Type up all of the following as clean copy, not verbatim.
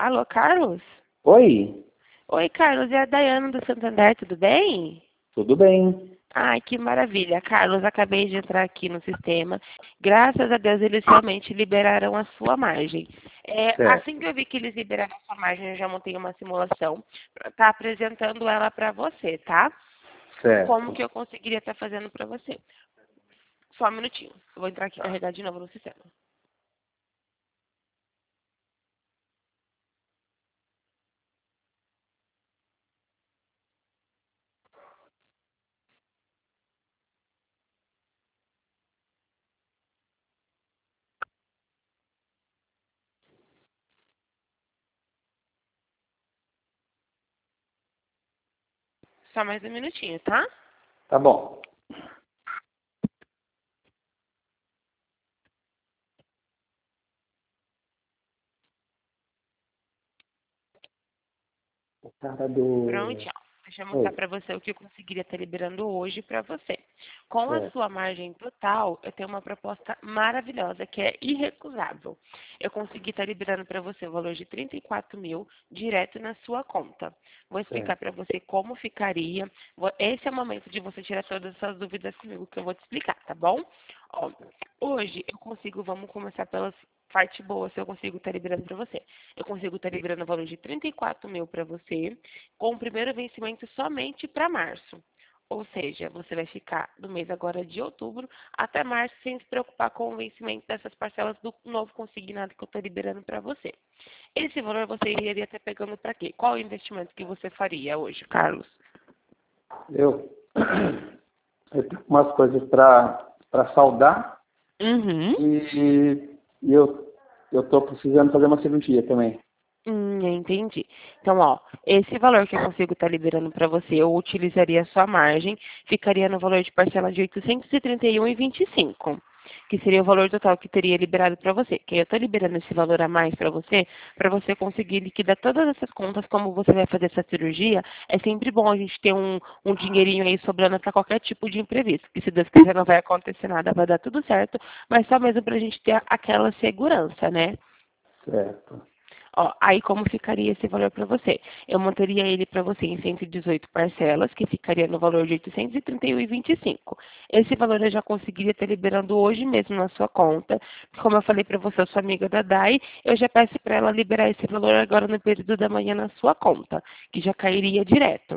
Alô, Carlos? Oi, Oi, Carlos, é a Dayana do Santander, tudo bem? tudo bem? Ai, que maravilha. Carlos, acabei de entrar aqui no sistema. Graças a Deus, eles realmente liberaram a sua margem. Assim que Certo, eu vi que eles liberaram a sua margem, eu já montei uma simulação para estar apresentando ela para você, tá? Como certo. que eu conseguiria estar fazendo para você? Só um minutinho. Eu vou entrar aqui e carregar de novo no sistema. Só mais um minutinho, tá? Tá bom. O cara do. Prontinho. Deixa eu mostrar Oi, para você o que eu conseguiria estar liberando hoje para você. Com a certo, sua margem total, eu tenho uma proposta maravilhosa que é irrecusável. Eu consegui estar liberando para você o valor de 34 mil direto na sua conta. Vou explicar certo. para você como ficaria. Esse é o momento de você tirar todas as suas dúvidas comigo que eu vou te explicar, tá bom? Ó, hoje eu consigo, vamos começar pelas parte boa, se eu consigo estar liberando para você. Eu consigo estar liberando o valor de 34 mil para você, com o primeiro vencimento somente para março. Ou seja, você vai ficar do mês agora de outubro até março sem se preocupar com o vencimento dessas parcelas do novo consignado que eu estou liberando para você. Esse valor você iria estar pegando para quê? Qual o investimento que você faria hoje, Carlos? Eu, eu tenho umas coisas para saldar Uhum. e eu tô precisando fazer uma cirurgia também. Entendi. Então, ó, esse valor que eu consigo estar liberando para você, eu utilizaria a sua margem, ficaria no valor de parcela de 831,25, que seria o valor total que teria liberado para você. Que eu estou liberando esse valor a mais para você conseguir liquidar todas essas contas, como você vai fazer essa cirurgia, é sempre bom a gente ter um dinheirinho aí sobrando para qualquer tipo de imprevisto, que se Deus quiser não vai acontecer nada, vai dar tudo certo, mas só mesmo para a gente ter aquela segurança, né? Certo, Ó, aí como ficaria esse valor para você? Eu montaria ele para você em 118 parcelas, que ficaria no valor de 831,25. Esse valor eu já conseguiria estar liberando hoje mesmo na sua conta. Como eu falei para você, eu sou amiga da Dai, eu já peço para ela liberar esse valor agora no período da manhã na sua conta, que já cairia direto.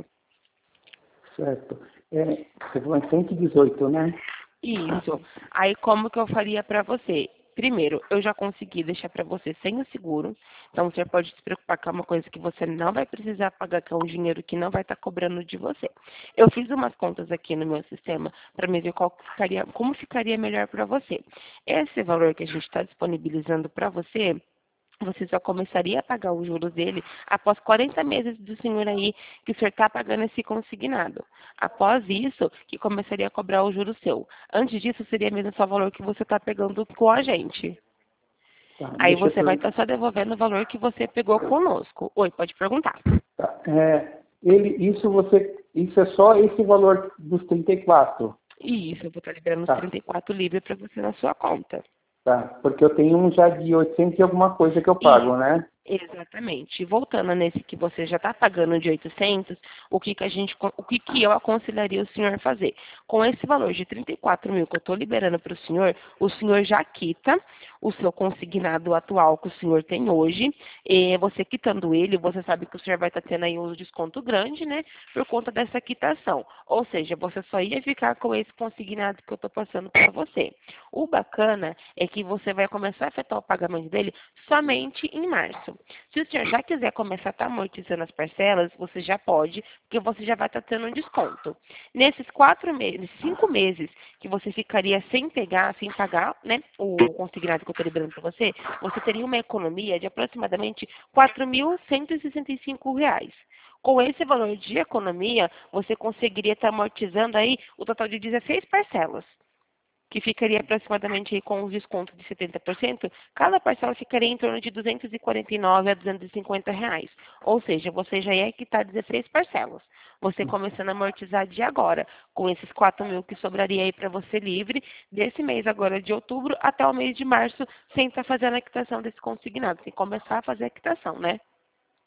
certo. Você falou em 118, né? Isso. Aí como que eu faria para você? Primeiro, eu já consegui deixar para você sem o seguro. Então você pode se preocupar que é uma coisa que você não vai precisar pagar, que é um dinheiro que não vai estar cobrando de você. Eu fiz umas contas aqui no meu sistema para me ver como ficaria melhor para você. Esse valor que a gente está disponibilizando para você só começaria a pagar os juros dele após 40 meses do senhor aí que o senhor está pagando esse consignado. Após isso, que começaria a cobrar o juro seu. Antes disso, seria mesmo só o valor que você está pegando com a gente. Tá, Aí deixa eu você vai estar perguntar. só devolvendo o valor que você pegou conosco. Oi, pode perguntar. Tá, isso é só esse valor dos 34. Isso, eu vou estar liberando os Tá, 34 livres para você na sua conta. tá, porque eu tenho um já de 800 e alguma coisa que eu Isso, pago, né? exatamente. Voltando nesse que você já está pagando de 800, o que que eu aconselharia o senhor fazer? Com esse valor de 34 mil que eu estou liberando para o senhor já quita o seu consignado atual que o senhor tem hoje. E você quitando ele, você sabe que o senhor vai estar tendo aí um desconto grande, né? Por conta dessa quitação. Ou seja, você só ia ficar com esse consignado que eu estou passando para você. O bacana é que você vai começar a efetuar o pagamento dele somente em março. Se o senhor já quiser começar a estar amortizando as parcelas, você já pode, porque você já vai estar tendo um desconto. Nesses 4 meses, 5 meses que você ficaria sem pegar, sem pagar, né, o consignado que eu estou liberando para você teria uma economia de aproximadamente R$ 4.165. Com esse valor de economia, você conseguiria estar amortizando aí o total de 16 parcelas que ficaria aproximadamente aí com os descontos de 70%, cada parcela ficaria em torno de 249 a 250 reais. Ou seja, você já ia quitar 16 parcelas. Você começando a amortizar de agora, com esses 4 mil que sobraria aí para você livre, desse mês agora de outubro até o mês de março, sem estar fazendo a quitação desse consignado, sem começar a fazer a quitação, né?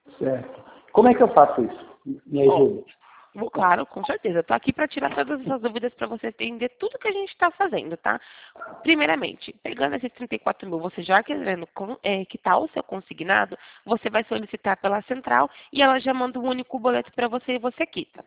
Certo. Como é que eu faço isso? Me ajuda. Claro, com certeza. Estou aqui para tirar todas essas dúvidas para você entender tudo que a gente está fazendo, tá? Primeiramente, pegando esses 34 mil, você já querendo quitar o seu consignado, você vai solicitar pela central e ela já manda um único boleto para você e você quita.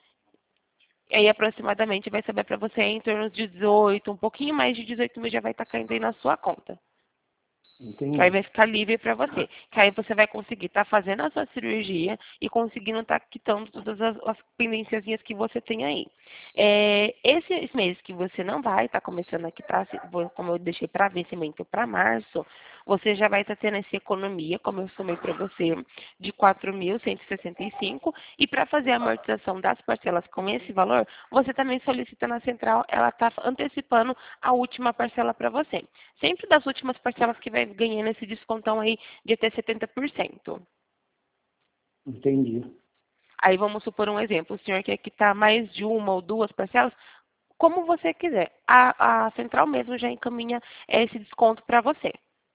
E aí, aproximadamente, vai saber para você em torno de 18, um pouquinho mais de 18 mil já vai estar caindo aí na sua conta. Que aí Entendi. vai ficar livre para você. Que aí você vai conseguir estar fazendo a sua cirurgia e conseguindo estar quitando todas as pendênciazinhas que você tem aí. Esses meses que você não vai estar começando a quitar, como eu deixei para vencimento para março, você já vai estar tendo essa economia, como eu somei para você, de 4.165. E para fazer a amortização das parcelas com esse valor, você também solicita na central, ela está antecipando a última parcela para você. Sempre das últimas parcelas que vai ganhando esse descontão aí de até 70%. Entendi. Aí vamos supor um exemplo, o senhor quer quitar mais de uma ou duas parcelas, como você quiser. A central mesmo já encaminha esse desconto para você.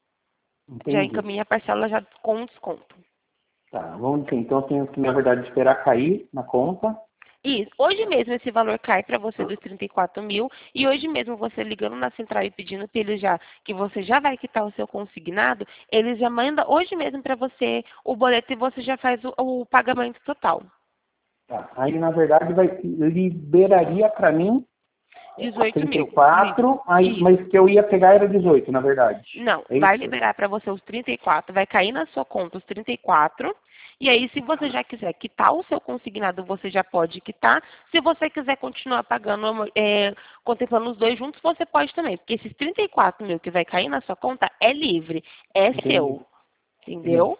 Já Entendi. encaminha a parcela já com desconto. Tá, vamos ver. Então eu tenho que, na verdade, esperar cair na conta. Isso. Hoje mesmo esse valor cai para você dos 34 mil e hoje mesmo você ligando na central e pedindo para ele já que você já vai quitar o seu consignado, ele já manda hoje mesmo para você o boleto e você já faz o pagamento total. Tá. Aí, na verdade, liberaria para mim 18 mil. 34, aí, Isso. mas que eu ia pegar era 18, na verdade. Não, É vai isso? liberar para você os 34, vai cair na sua conta os 34. E aí, se você já quiser quitar o seu consignado, você já pode quitar. Se você quiser continuar pagando, contemplando os dois juntos, você pode também. Porque esses 34 mil que vai cair na sua conta é livre, é Entendi. seu. Entendeu?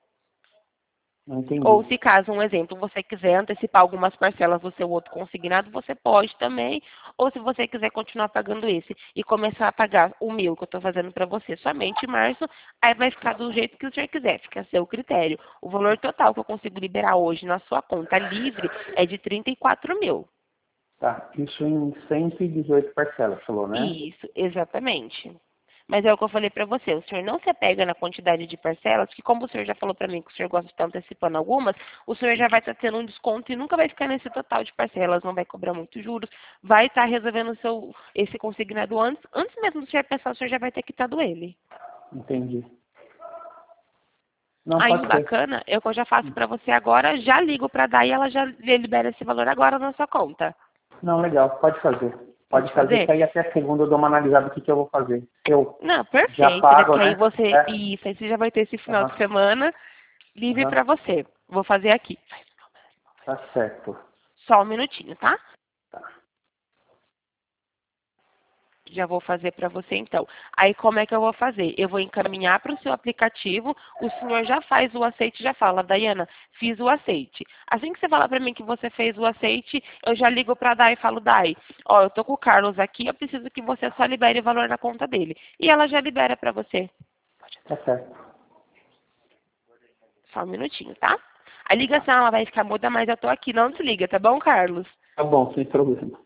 Não entendi. Ou se caso, um exemplo, você quiser antecipar algumas parcelas do seu outro consignado, você pode também. Ou se você quiser continuar pagando esse e começar a pagar o meu que eu estou fazendo para você somente em março, aí vai ficar do jeito que o senhor quiser, fica a seu critério. O valor total que eu consigo liberar hoje na sua conta livre é de 34 mil. Tá, isso em 118 parcelas, falou, né? Isso, exatamente. Mas é o que eu falei para você, o senhor não se apega na quantidade de parcelas, que como o senhor já falou para mim que o senhor gosta de estar antecipando algumas, o senhor já vai estar tendo um desconto e nunca vai ficar nesse total de parcelas, não vai cobrar muitos juros, vai estar resolvendo esse consignado antes mesmo do senhor pensar, o senhor já vai ter quitado ele. Entendi. Não, Aí o pode ser. bacana é o que eu já faço para você agora, já ligo para dar e ela já libera esse valor agora na sua conta. Não, legal, pode fazer. Pode Pode fazer, que fazer? aí até segunda eu dou uma analisada do que eu vou fazer. Eu Não, já perfeito, né? pago, Porque aí né? você, É. isso, aí você já vai ter esse final de Aham, semana livre aham. para você. Vou fazer aqui. Tá certo. Só um minutinho, tá? Tá. Já vou fazer para você então. Aí como é que eu vou fazer? Eu vou encaminhar para o seu aplicativo, o senhor já faz o aceite, já fala, Daiana, fiz o aceite. Assim que você falar para mim que você fez o aceite, eu já ligo para a Dai e falo, Dai, ó, eu tô com o Carlos aqui, eu preciso que você só libere o valor na conta dele. E ela já libera para você. Tá certo. Só um minutinho, tá? A ligação ela vai ficar muda, mas eu tô aqui, não desliga, tá bom, Carlos? Tá bom, sem problema.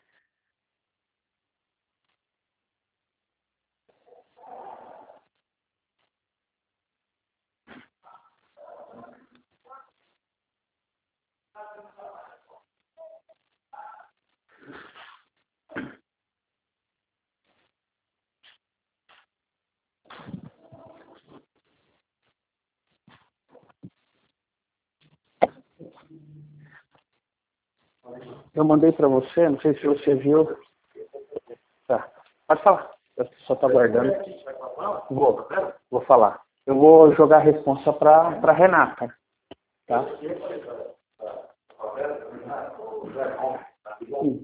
Eu mandei pra você, não sei se você viu. Tá. Pode falar. Eu só tô aguardando. Vou falar. Eu vou jogar a responsa pra Renata. Tá? Sim.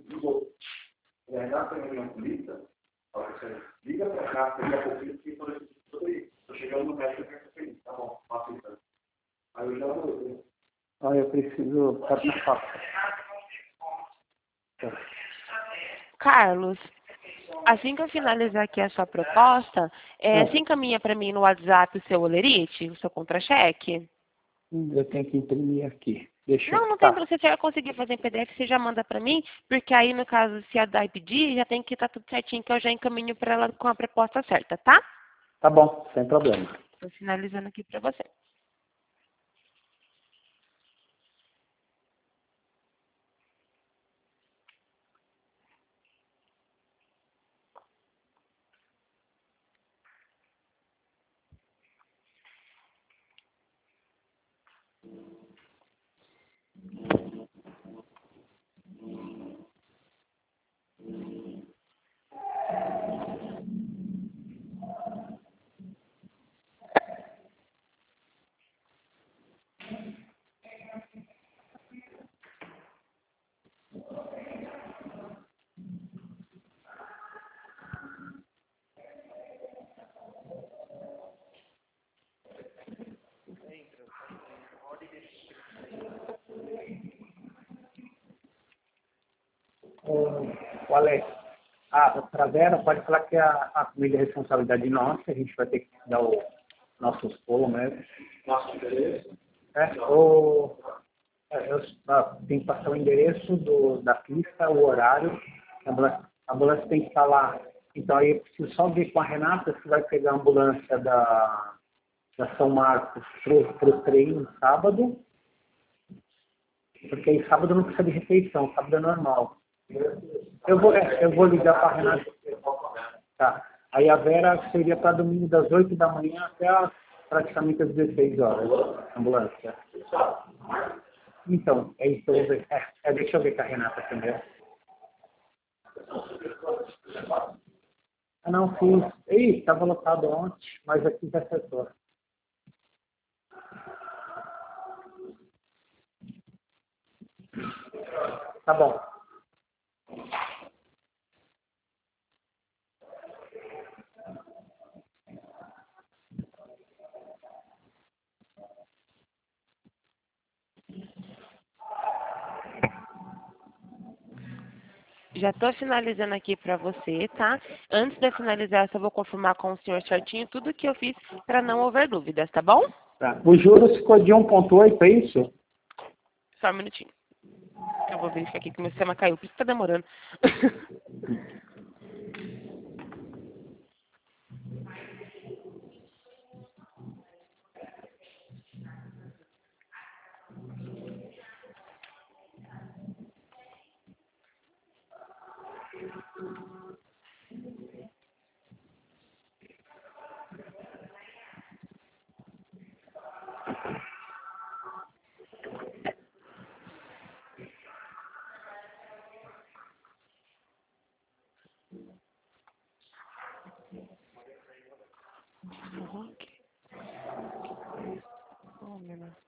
Ah, eu preciso. Tá na falta. Tá. Carlos, assim que eu finalizar aqui a sua proposta, se encaminha para mim no WhatsApp o seu olerite, o seu contra-cheque? Eu tenho que imprimir aqui. Deixa eu. Não, não tem Tá. problema. Se você já conseguir fazer em PDF, você já manda para mim, porque aí, no caso, se a DAI pedir, já tem que estar tudo certinho, que eu já encaminho para ela com a proposta certa, tá? Tá bom, sem problema. Estou finalizando aqui para você. o Alex, para Vera, pode falar que a comida é responsabilidade nossa, a gente vai ter que dar o nossos pulos mesmo. Nosso endereço? Tem que passar o endereço da pista, o horário, a ambulância tem que estar lá. Então aí eu preciso só ver com a Renata se vai pegar a ambulância da São Marcos para o treino sábado, porque aí sábado não precisa de refeição, sábado é normal. Eu vou ligar para a Renata. Tá. Aí a Vera seria para domingo das 8 da manhã até praticamente às 16 horas, ambulância. Então, é isso que eu vou ver. Deixa eu ver com a Renata primeiro. Não fiz. Estava lotado ontem, mas aqui já acertou. Tá bom. Já estou finalizando aqui para você, tá? Antes de eu finalizar, só vou confirmar com o senhor certinho tudo que eu fiz para não haver dúvidas, tá bom? Tá. O juros ficou de 1,8, é isso? Só um minutinho. Eu vou verificar aqui que meu sistema caiu, por isso que tá demorando. Oh, meu Deus.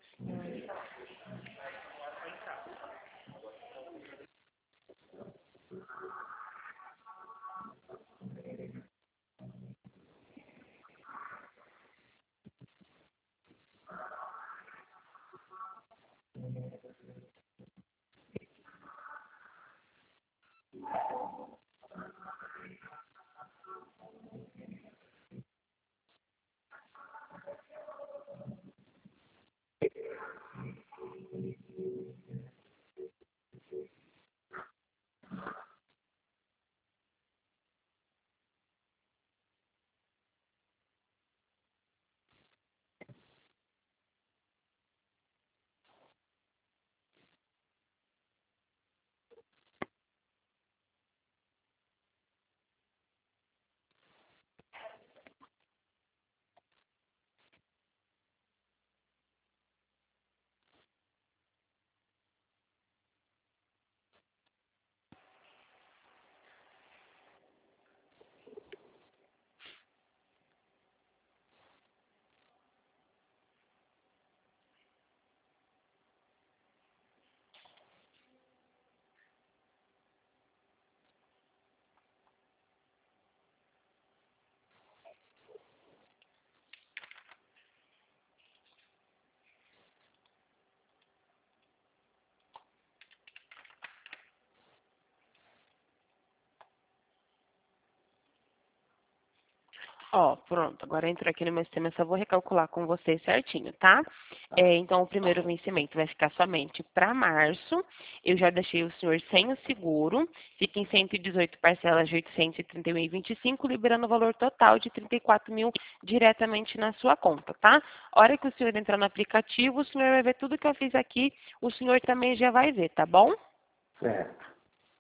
Ó, pronto, agora entrou aqui no meu sistema, eu só vou recalcular com você certinho, tá? Então, o primeiro vencimento vai ficar somente para março. Eu já deixei o senhor sem o seguro, fica em 118 parcelas de 831,25, liberando o valor total de 34 mil diretamente na sua conta, tá? A hora que o senhor entrar no aplicativo, o senhor vai ver tudo que eu fiz aqui, o senhor também já vai ver, tá bom? Certo.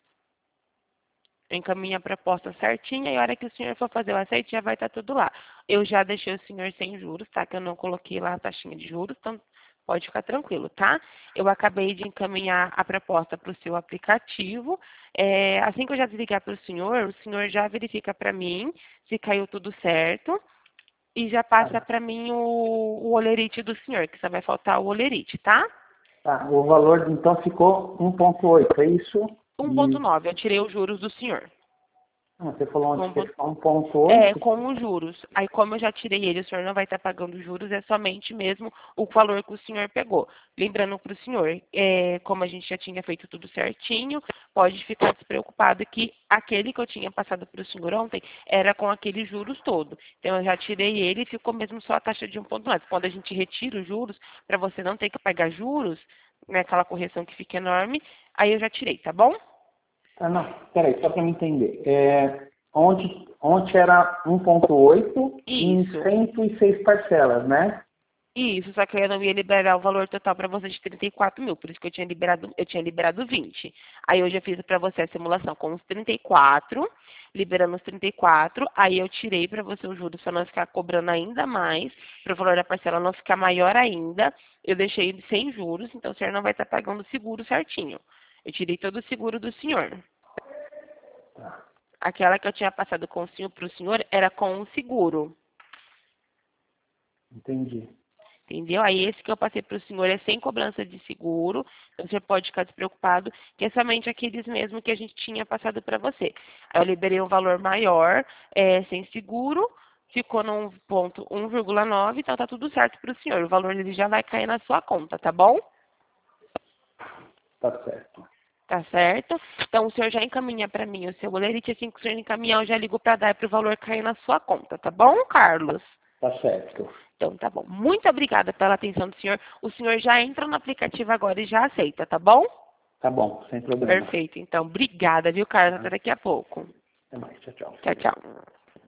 Encaminha a proposta certinha e a hora que o senhor for fazer o aceite já vai estar tudo lá. Eu já deixei o senhor sem juros, tá? Que eu não coloquei lá a taxinha de juros, então pode ficar tranquilo, tá? Eu acabei de encaminhar a proposta para o seu aplicativo. Assim que eu já desligar para o senhor já verifica para mim se caiu tudo certo e já passa para mim o olerite do senhor, que só vai faltar o olerite, tá? Tá. O valor então ficou 1,8, é isso? 1,9, eu tirei os juros do senhor. Ah, você falou onde Com, que é 1,8? com os juros. Aí, como eu já tirei ele, o senhor não vai estar pagando juros, é somente mesmo o valor que o senhor pegou. Lembrando para o senhor, como a gente já tinha feito tudo certinho, pode ficar despreocupado que aquele que eu tinha passado para o senhor ontem era com aqueles juros todo. Então, eu já tirei ele e ficou mesmo só a taxa de 1,9. Quando a gente retira os juros, para você não ter que pagar juros, né, aquela correção que fica enorme, aí eu já tirei, tá bom? Ah, não, peraí, só para me entender. Ontem era 1,8 em Isso. 106 parcelas, né? Isso, só que eu não ia liberar o valor total para você de 34 mil, por isso que eu tinha liberado 20. Aí hoje eu fiz para você a simulação com os 34, liberando os 34, aí eu tirei para você o juros para não ficar cobrando ainda mais, para o valor da parcela não ficar maior ainda. Eu deixei ele sem juros, então o senhor não vai estar pagando o seguro certinho. Eu tirei todo o seguro do senhor. Tá, Aquela que eu tinha passado com o senhor para o senhor era com o seguro. entendi. Entendeu? Aí esse que eu passei para o senhor é sem cobrança de seguro, então você pode ficar despreocupado, que é somente aqueles mesmo que a gente tinha passado para você. Aí eu liberei um valor maior, sem seguro, ficou num ponto 1,9, então tá tudo certo para o senhor. O valor dele já vai cair na sua conta, tá bom? Tá certo. Tá certo? Então o senhor já encaminha para mim o seu boletim, assim que o senhor encaminhar, eu já ligo para dar para o valor cair na sua conta, tá bom, Carlos? Tá certo. Então, tá bom. Muito obrigada pela atenção do senhor. O senhor já entra no aplicativo agora e já aceita, tá bom? Tá bom, sem problema. Perfeito. Então, obrigada, viu, Carlos? Até daqui a pouco. Até mais, tchau, tchau. Tchau, tchau.